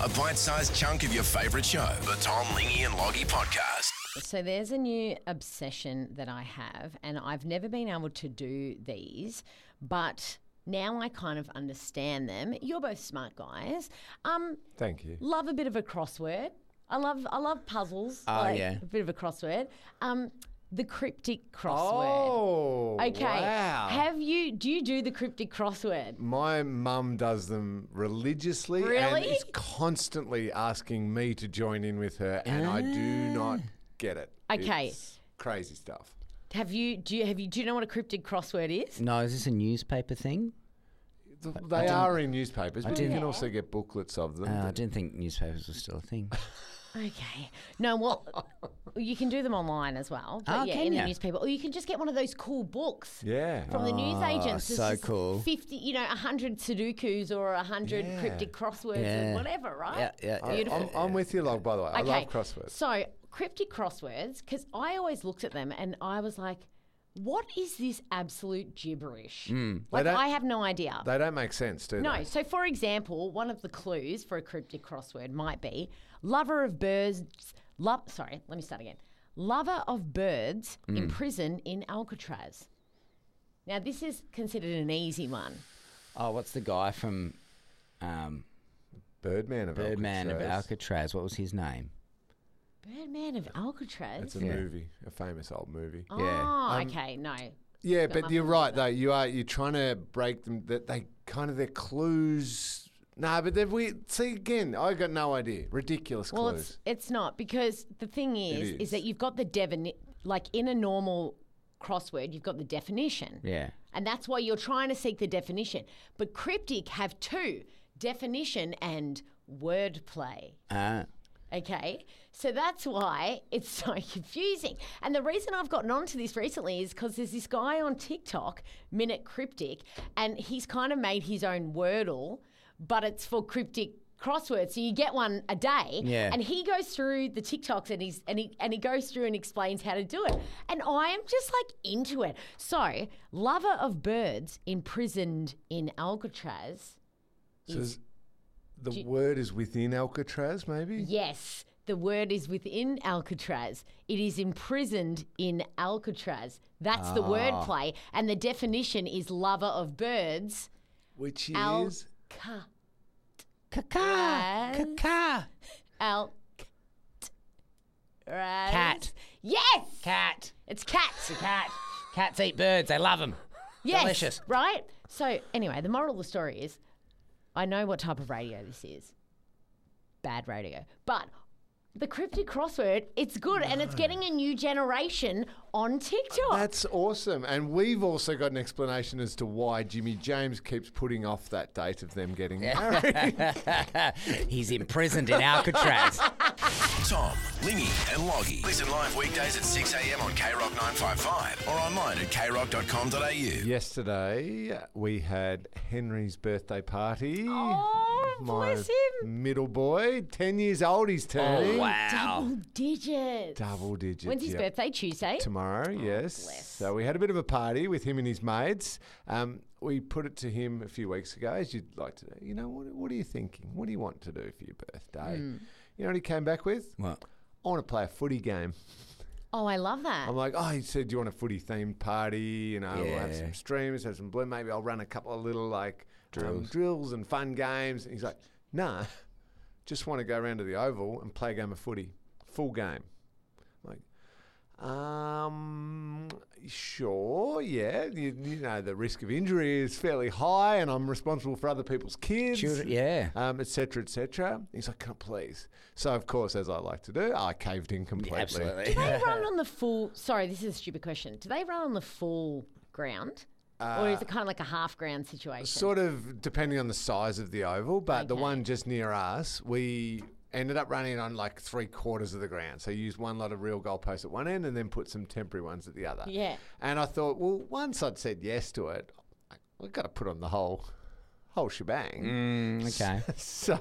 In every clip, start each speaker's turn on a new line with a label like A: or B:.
A: a bite-sized chunk of your favourite show, the Tom, Lingy and Loggy podcast.
B: So there's a new obsession that I have, and I've never been able to do these, but now I kind of understand them. You're both smart guys.
C: Thank you.
B: Love a bit of a crossword. I love puzzles.
D: Yeah.
B: A bit of a crossword. The cryptic crossword.
C: Oh,
B: Okay.
C: wow.
B: Do you do the cryptic crossword?
C: My mum does them religiously and
B: Really?
C: is constantly asking me to join in with her, and I do not get it.
B: Okay.
C: It's crazy stuff.
B: Do you know what a cryptic crossword is?
D: No, is this a newspaper thing?
C: They are in newspapers, but you
D: didn't-
C: can also get booklets of them.
D: I didn't think newspapers were still a thing.
B: Okay. No, well, you can do them online as well. But
D: Oh,
B: yeah,
D: can
B: in the
D: ya?
B: newspaper. Or you can just get one of those cool books.
C: Yeah.
B: From the newsagents. There's
D: so
B: just
D: cool.
B: 50, 100 Sudokus or 100
C: Yeah.
B: cryptic crosswords
D: Yeah.
B: or whatever, right?
D: Yeah.
B: Beautiful.
C: I'm with you, Log, by the way. I
B: Okay.
C: love crosswords.
B: So, cryptic crosswords, because I always looked at them and I was like, what is this absolute gibberish? Like,
C: They don't-
B: I have no idea.
C: They don't make sense, do
B: No.
C: they?
B: So, for example, one of the clues for a cryptic crossword might be lover of birds. Sorry, let me start again. Lover of birds in prison in Alcatraz. Now, this is considered an easy one.
D: Oh, what's the guy from
C: Birdman of
D: Birdman of
C: Alcatraz.
D: Alcatraz? What was his name?
B: Birdman of Alcatraz.
C: It's a
D: Yeah.
C: movie, a famous old movie.
B: Oh,
D: Yeah.
B: okay, no.
C: Yeah,
B: Got
C: but
B: nothing
C: you're
B: to do
C: right
B: with
C: though. You're trying to break them. That they kind of their clues. Nah, but they're weird. See again, I got no idea. Ridiculous
B: Well,
C: clues.
B: it's not, because the thing is
C: is.
B: that you've got the like in a normal crossword, you've got the definition.
D: Yeah.
B: And that's why you're trying to seek the definition. But cryptic have two, definition and wordplay. Okay, so that's why it's so confusing. And the reason I've gotten onto this recently is because there's this guy on TikTok, Minute Cryptic, and he's kind of made his own Wordle, but it's for cryptic crosswords. So you get one a day,
D: Yeah.
B: and he goes through the TikToks and he goes through and explains how to do it. And I am just like into it. So, lover of birds imprisoned in Alcatraz.
C: So the word is within Alcatraz, maybe.
B: Yes, the word is within Alcatraz. It is imprisoned in Alcatraz. That's the wordplay. And the definition is lover of birds.
C: Which is
B: Alcatraz.
D: Kaka.
B: Alcatraz.
D: Cat.
B: Yes.
D: Cat.
B: It's cats.
D: Cat. Cats eat birds. They love them.
B: Yes.
D: Delicious.
B: Right? So, anyway, the moral of the story is I know what type of radio this is. Bad radio. But the cryptic crossword, it's good, and it's getting a new generation on TikTok.
C: That's awesome. And we've also got an explanation as to why Jimmy James keeps putting off that date of them getting married.
D: He's imprisoned in Alcatraz.
A: Tom, Lingy and Loggy. Listen live weekdays at 6 a.m. on KROC 955 or online at krock.com.au.
C: Yesterday, we had Henry's birthday party.
B: Oh,
C: My
B: bless him.
C: middle boy, 10 years old he's turning.
D: Oh, wow.
B: Double digits.
C: Double digits.
B: When's his
C: yep.
B: birthday? Tuesday?
C: Tomorrow, yes.
B: bless.
C: So we had a bit of a party with him and his mates. We put it to him a few weeks ago, as you'd like to do. You know, what are you thinking? What do you want to do for your birthday? You know what he came back with?
D: What?
C: I want to play a footy game.
B: Oh, I love that.
C: I'm like, he said, do you want a footy themed party? You know, we'll have
D: Yeah.
C: some streamers, have some blue. Maybe I'll run a couple of little drills and fun games. And he's like, nah, just want to go around to the Oval and play a game of footy, full game. I'm like, sure, yeah. You know, the risk of injury is fairly high, and I'm responsible for other people's kids.
D: Children, yeah.
C: Et cetera, et cetera. He's like, can I please? So, of course, as I like to do, I caved in completely.
D: Absolutely.
B: Do they run on the full... Sorry, this is a stupid question. Do they run on the full ground? Or is it kind of like a half ground situation?
C: Sort of depending on the size of the oval, but the
B: Okay.
C: one just near us, we ended up running on like 3/4 of the ground. So used one lot of real goalposts at one end and then put some temporary ones at the other.
B: Yeah.
C: And I thought, well, once I'd said yes to it, we've got to put on the whole whole shebang.
D: Okay.
C: So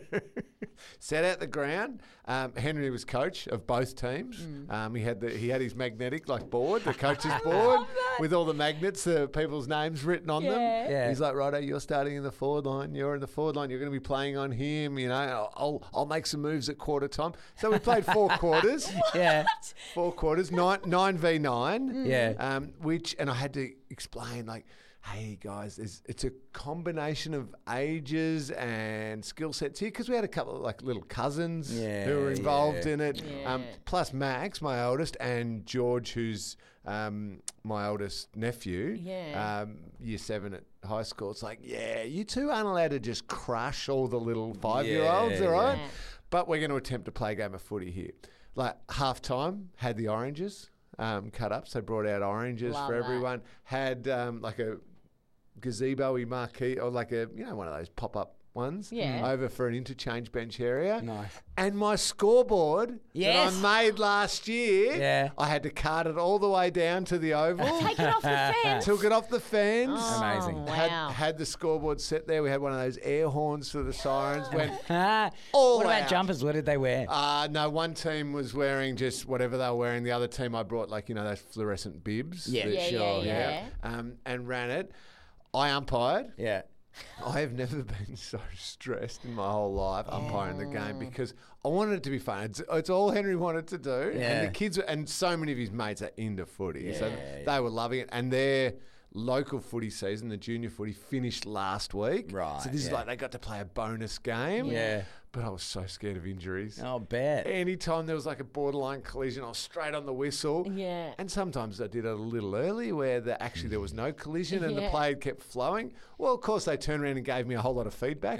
C: set out the ground. Henry was coach of both teams. He had his magnetic board, the coach's board, with all the magnets, the people's names written on them.
D: Yeah.
C: He's like, righto, you're starting in the forward line. You're in the forward line. You're going to be playing on him. I'll make some moves at quarter time. So we played 4 quarters.
D: Yeah.
C: 4 quarters, 9v9.
D: Yeah.
C: And I had to explain hey guys, it's a combination of ages and skill sets here because we had a couple of little cousins who were involved in it.
B: Yeah.
C: Plus Max, my oldest, and George, who's my oldest nephew.
B: Yeah.
C: Year 7 at high school. It's you two aren't allowed to just crush all the little 5-year-olds, all right?
B: Yeah.
C: But we're going to attempt to play a game of footy here. Half time had the oranges cut up, so brought out oranges
B: Love
C: for
B: that.
C: everyone. Had a gazebo-y marquee or one of those pop-up ones over for an interchange bench area.
D: Nice.
C: And my scoreboard
D: Yes.
C: that I made last year,
D: Yeah.
C: I had to cart it all the way down to the oval.
B: Take it off the fence.
C: Took it off the fence.
B: Oh,
D: Amazing.
B: Wow.
C: Had the scoreboard set there. We had one of those air horns for the sirens. Went
D: What
C: all
D: about
C: out.
D: jumpers? What did they wear?
C: No, one team was wearing just whatever they were wearing. The other team, I brought those fluorescent bibs.
D: Yeah.
C: that
B: Yeah,
C: show,
B: yeah.
C: and ran it. I umpired.
D: Yeah.
C: I have never been so stressed in my whole life umpiring the game because I wanted it to be fun. It's all Henry wanted to do,
D: Yeah.
C: and the kids and so many of his mates are into footy, so they were loving it. And their local footy season, the junior footy, finished last week.
D: Right,
C: So this is
D: yeah.
C: they got to play a bonus game.
D: Yeah.
C: But I was so scared of injuries.
D: I'll bet.
C: Anytime there was a borderline collision, I was straight on the whistle.
B: Yeah.
C: And sometimes I did it a little early where there was no collision and the
B: Yeah.
C: play kept flowing. Well, of course, they turned around and gave me a whole lot of feedback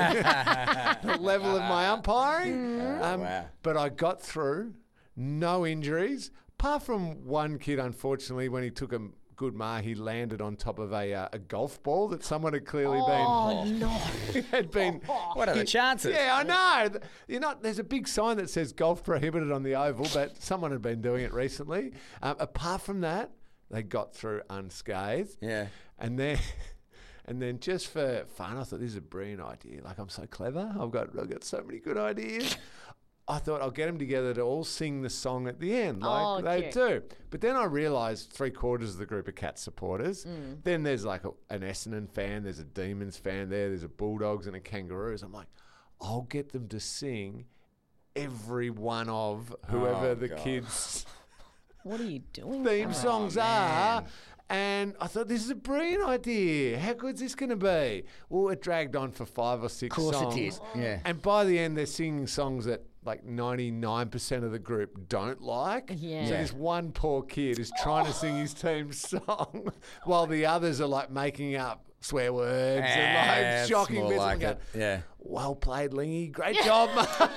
C: about the level of my umpiring.
D: Wow.
C: But I got through, no injuries, apart from one kid, unfortunately, when he took a good he landed on top of a golf ball that someone had clearly
B: Oh, no.
C: had been.
D: What are the chances?
C: Yeah, I know. There's a big sign that says golf prohibited on the oval, but someone had been doing it recently. Apart from that, they got through unscathed.
D: Yeah.
C: And then just for fun, I thought this is a brilliant idea. I'm so clever. I've got so many good ideas. I thought I'll get them together to all sing the song at the end, like they
B: cute.
C: do. But then I realised 3/4 of the group are Cats supporters. Then there's an Essendon fan, there's a Demons fan there's a Bulldogs and a Kangaroos. I'm like, I'll get them to sing every one of whoever the kids'
B: What are you doing?
C: theme songs are. And I thought, this is a brilliant idea. How good's this going to be? Well, it dragged on for 5 or 6 songs.
D: Of course it did. Yeah.
C: And by the end, they're singing songs that 99% of the group don't like.
B: Yeah.
C: So this one poor kid is trying to sing his team's song while the others are making up swear words and
D: it's
C: shocking
D: more
C: bits.
D: like
C: I'm going,
D: it. Yeah.
C: well played, Lingy. Great job, mate.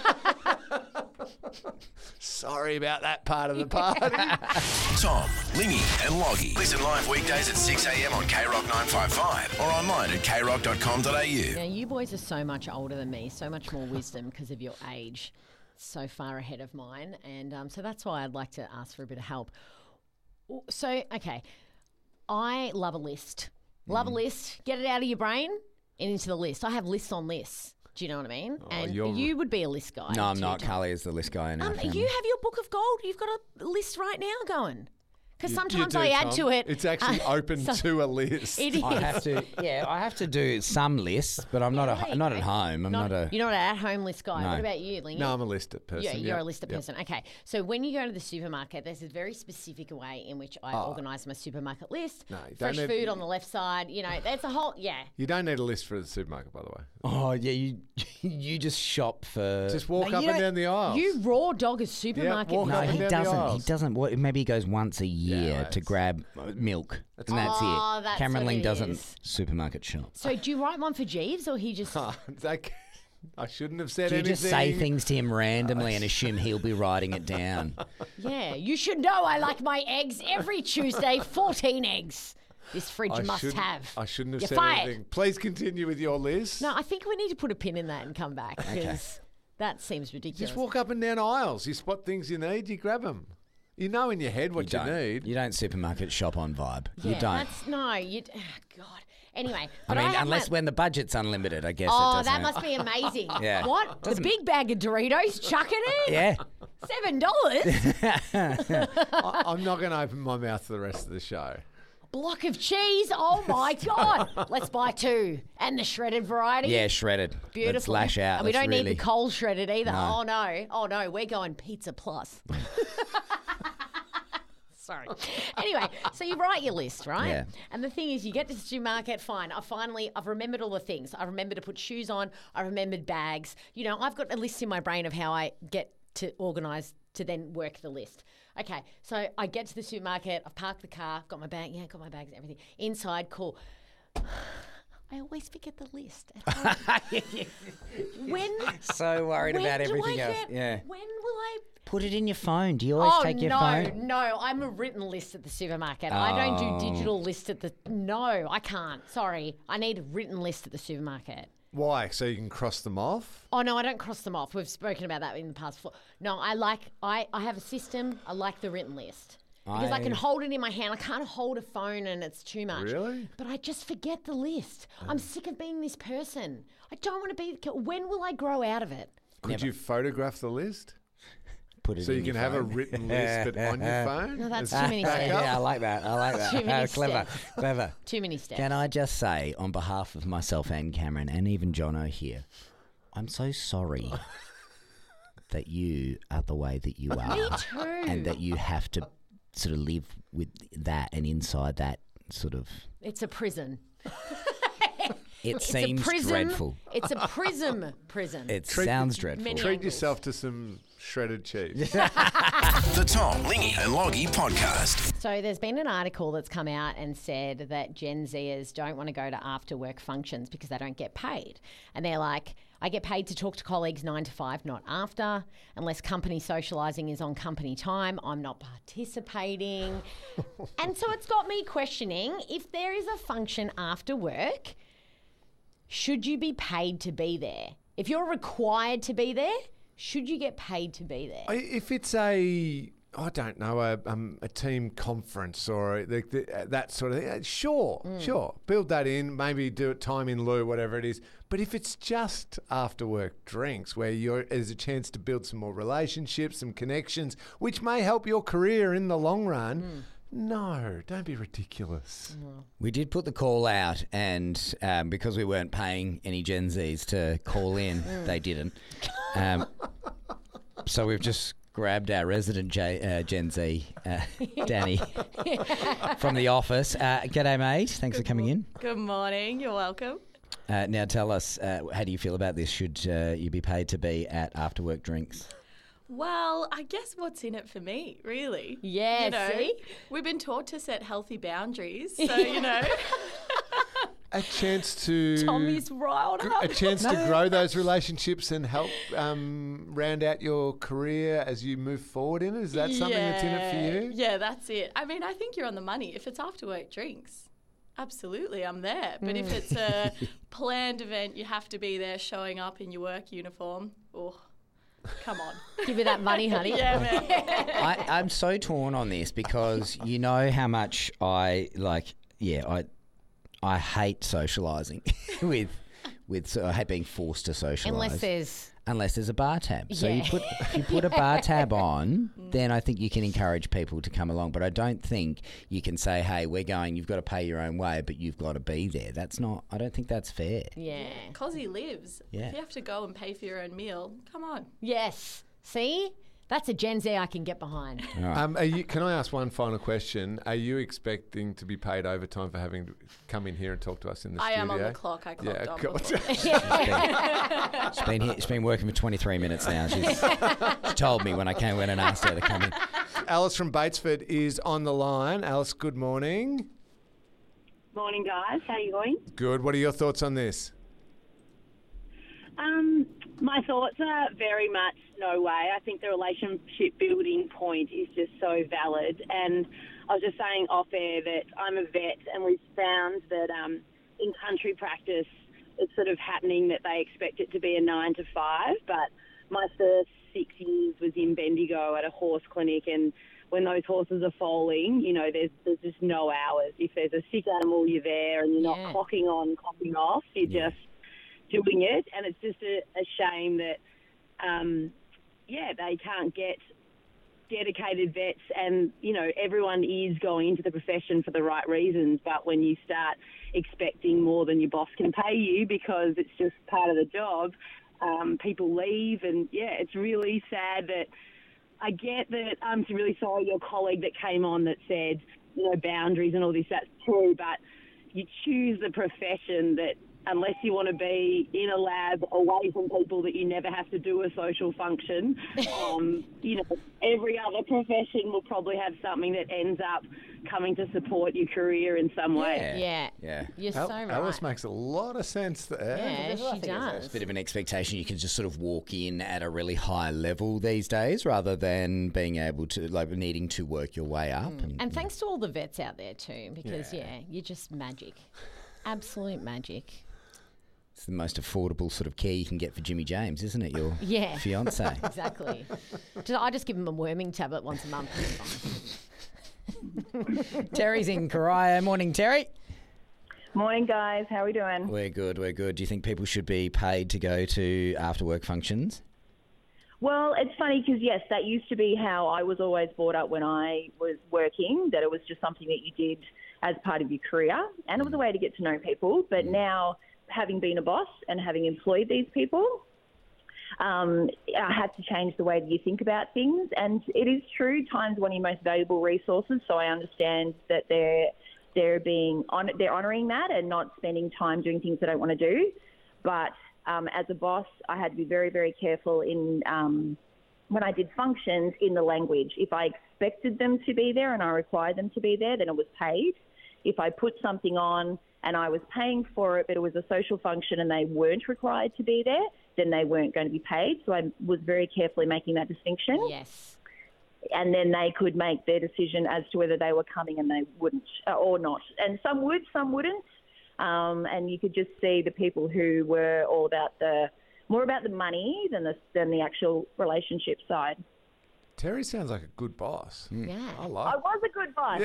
C: Sorry about that part of the party.
A: Tom, Lingy and Loggy. Listen live weekdays at 6 a.m. on KROC 955 or online at kroc.com.au.
B: Now, you boys are so much older than me, so much more wisdom because of your age, so far ahead of mine. And so that's why I'd like to ask for a bit of help. So, okay, I love a list. Love a list. Get it out of your brain and into the list. I have lists on lists. Do you know what I mean? And you would be a list guy.
D: No, I'm
B: too,
D: not.
B: Tom.
D: Carly is the list guy in our family.
B: You have your book of gold. You've got a list right now going. Because
C: You
B: sometimes
C: do,
B: I add
C: Tom.
B: to it.
C: It's actually open to a list.
B: It is.
D: I have to do some lists, but I'm not
B: Really?
D: not at home. I'm not a.
B: You're not an at-home list guy.
D: No.
B: What about you, Lingy?
C: No, I'm a listed person.
B: Yeah, you're
C: Yep.
B: a listed
C: Yep.
B: person. Okay. So when you go to the supermarket, there's a very specific way in which I organise my supermarket list.
C: No, you
B: Fresh
C: don't need-
B: food on the left side. That's a whole,
C: You don't need a list for the supermarket, by the way.
D: Oh yeah, you just shop for.
C: Just walk
B: No,
C: up
B: you
C: and
B: don't-
C: down the aisle.
B: You raw dog a supermarket.
C: walk
D: No,
C: up
B: man.
C: and
D: he
C: down the
D: doesn't. He
C: aisles.
D: doesn't. Maybe he goes once a year to
C: it's-
D: grab milk, and that's
B: Oh,
D: it.
B: that's
D: Cameron
B: what
D: Ling
B: it
D: doesn't
B: is.
D: supermarket shop.
B: So do you write one for Jeeves or he just...
C: I shouldn't have said
D: Do you
C: anything.
D: just say things to him randomly and assume he'll be writing it down?
B: Yeah, you should know I like my eggs every Tuesday, 14 eggs. This fridge must have.
C: I shouldn't have
B: You're
C: said
B: fired.
C: anything. Please continue with your list.
B: No, I think we need to put a pin in that and come back because that seems ridiculous.
C: Just walk up and down aisles. You spot things you need, you grab them. You know in your head what you,
D: don't.
C: need.
D: You don't supermarket shop on vibe.
B: Yeah,
D: you don't.
B: God. Anyway.
D: I
B: but
D: mean,
B: have
D: unless
B: my-
D: when the budget's unlimited, I guess. it
B: Oh,
D: doesn't
B: that
D: have-
B: must be amazing.
D: Yeah.
B: What? The big bag of Doritos, chuck it in?
D: Yeah.
B: $7?
C: I'm not going to open my mouth for the rest of the show.
B: Block of cheese? Oh, my God. Let's buy 2. And the shredded variety?
D: Yeah, shredded.
B: Beautiful.
D: Let's lash out.
B: And we
D: Let's
B: don't need
D: really-
B: the cold shredded either.
D: No.
B: Oh, no. Oh, no. We're going pizza plus. Sorry. Anyway, so you write your list, right?
D: Yeah.
B: And the thing is, you get to the supermarket, fine. I've remembered all the things. I remember to put shoes on. I remembered bags. You know, I've got a list in my brain of how I get to organise to then work the list. Okay, so I get to the supermarket. I've parked the car. Got my bag. Yeah, got my bags and everything. Inside, cool. I always forget the list at home. When
D: So worried
B: when
D: about
B: do
D: everything
B: I
D: else.
B: get-
D: Yeah.
B: When will I?
D: Put it in your phone. Do you always
B: Oh
D: take your
B: no,
D: phone?
B: no! I'm a written list at the supermarket. I don't
D: Oh.
B: do digital list at the. No, I can't. Sorry, I need a written list at the supermarket.
C: Why? So you can cross them off?
B: Oh no, I don't cross them off. We've spoken about that in the past. No, I have a system. I like the written list. Because I can hold it in my hand. I can't hold a phone and it's too much.
C: Really?
B: But I just forget the list. I'm sick of being this person. I don't want to be. When will I grow out of it?
C: Could you photograph the list?
D: Put it
C: So
D: in
C: you can
D: your
C: have a
D: phone.
C: written list, but on your phone?
B: No, that's
C: As
B: too many
C: backup?
B: steps.
D: Yeah, I like that. I like that.
B: Too many
D: Clever.
B: steps.
D: Clever.
B: Too many steps.
D: Can I just say, on behalf of myself and Cameron and even Jono here, I'm so sorry that you are the way that you are.
B: Me too.
D: And that you have to sort of live with that and inside that sort of...
B: It's a prison.
D: It
B: It's
D: seems
B: a prison.
D: dreadful.
B: It's a prison.
D: It sounds dreadful.
B: Many
C: Treat
B: angles.
C: yourself to some shredded cheese.
A: The Tom, Lingy and Loggy Podcast.
B: So there's been an article that's come out and said that Gen Zers don't want to go to after work functions because they don't get paid. And they're like, I get paid to talk to colleagues 9 to 5, not after. Unless company socialising is on company time, I'm not participating. And so it's got me questioning, if there is a function after work, should you be paid to be there? If you're required to be there, should you get paid to be there?
C: If it's I don't know, a team conference or that sort of thing, sure. Build that in, maybe do it time in lieu, whatever it is. But if it's just after work drinks where there's a chance to build some more relationships, some connections, which may help your career in the long run, no, don't be ridiculous.
D: We did put the call out, and because we weren't paying any Gen Zs to call in, they didn't. So we've just grabbed our resident Gen Z, Danny, from the office. G'day, mate. Thanks for coming in.
E: Good morning. You're welcome.
D: Now tell us, how do you feel about this? Should you be paid to be at after work drinks?
E: Well, I guess what's in it for me, really?
B: Yeah,
E: You know,
B: see?
E: we've been taught to set healthy boundaries. So, you know,
C: A chance to
B: Tommy's riled up.
C: a chance to grow those relationships and help round out your career as you move forward in it. Is that something that's in it for you?
E: Yeah, that's it. I mean, I think you're on the money. If it's after work drinks, absolutely, I'm there. But if it's a planned event, you have to be there showing up in your work uniform. Oh, come on.
B: Give me that money, honey.
E: Yeah, man.
D: I'm so torn on this because you know how much I hate socialising I hate being forced to socialise. Unless there's a bar tab. So
B: Yeah.
D: if you put a bar tab on, then I think you can encourage people to come along. But I don't think you can say, hey, we're going, you've got to pay your own way, but you've got to be there. I don't think that's fair.
B: Yeah.
E: Because he lives.
D: Yeah.
E: If you have to go and pay for your own meal, come on.
B: Yes. See? That's a Gen Z I can get behind.
C: Can I ask one final question? Are you expecting to be paid overtime for having to come in here and talk to us in the
E: I
C: studio?
E: am on the clock. I clocked on
C: cool.
E: before.
D: She's been working for 23 minutes now. She told me when I went and asked her to come in.
C: Alice from Batesford is on the line. Alice, good morning.
F: Morning, guys. How are you going?
C: Good. What are your thoughts on this?
F: My thoughts are very much no way. I think the relationship building point is just so valid. And I was just saying off air that I'm a vet, and we've found that in country practice, it's sort of happening that they expect it to be a 9 to 5. But my first 6 years was in Bendigo at a horse clinic, and when those horses are foaling, you know, there's just no hours. If there's a sick animal, you're there, and you're not clocking on, clocking off. You're just doing it, and it's just a shame that, they can't get dedicated vets, and, you know, everyone is going into the profession for the right reasons, but when you start expecting more than your boss can pay you because it's just part of the job, people leave, and, it's really sad that I get that. I'm really sorry your colleague that came on that said, you know, boundaries and all this, that's true, but you choose the profession that, unless you want to be in a lab away from people that you never have to do a social function, you know, every other profession will probably have something that ends up coming to support your career in some way.
B: Yeah. You're so right.
C: Alice makes a lot of sense there.
B: Yeah, she does.
D: It's a bit of an expectation. You can just sort of walk in at a really high level these days rather than being able to, like, needing to work your way up.
B: And thanks to all the vets out there too, because, you're just magic. Absolute magic.
D: It's the most affordable sort of care you can get for Jimmy James, isn't it? Your fiance.
B: Exactly. I just give him a worming tablet once a month.
D: Terry's in Corio. Morning, Terry.
G: Morning, guys. How are we doing?
D: We're good. Do you think people should be paid to go to after-work functions?
G: Well, it's funny because, yes, that used to be how I was always brought up when I was working, that it was just something that you did as part of your career, and it was a way to get to know people. But now, having been a boss and having employed these people, I had to change the way that you think about things. And it is true, time's one of your most valuable resources, so I understand that they're honouring that and not spending time doing things they don't want to do. But as a boss, I had to be very, very careful in when I did functions in the language. If I expected them to be there and I required them to be there, then it was paid. If I put something on and I was paying for it, but it was a social function and they weren't required to be there, then they weren't going to be paid. So I was very carefully making that distinction.
B: Yes.
G: And then they could make their decision as to whether they were coming and they wouldn't or not. And some would, some wouldn't. And you could just see the people who were all about more about the money than the actual relationship side.
C: Terry sounds like a good boss.
B: Yeah.
G: I was a good boss.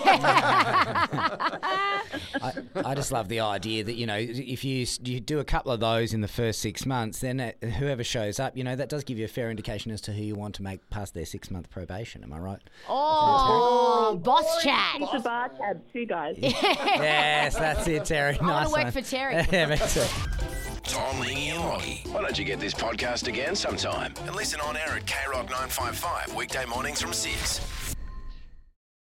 D: I just love the idea that, you know, if you do a couple of those in the first 6 months, then whoever shows up, you know, that does give you a fair indication as to who you want to make past their 6-month probation. Am I right?
B: Oh, boss chat.
G: It's a bar tab too, guys.
D: Yes, that's it, Terry.
B: I want to work for Terry.
D: Yeah, me too.
A: Tom, Lingy and Loggy. Why don't you get this podcast again sometime and listen on air at KROC 955 weekday mornings from 6.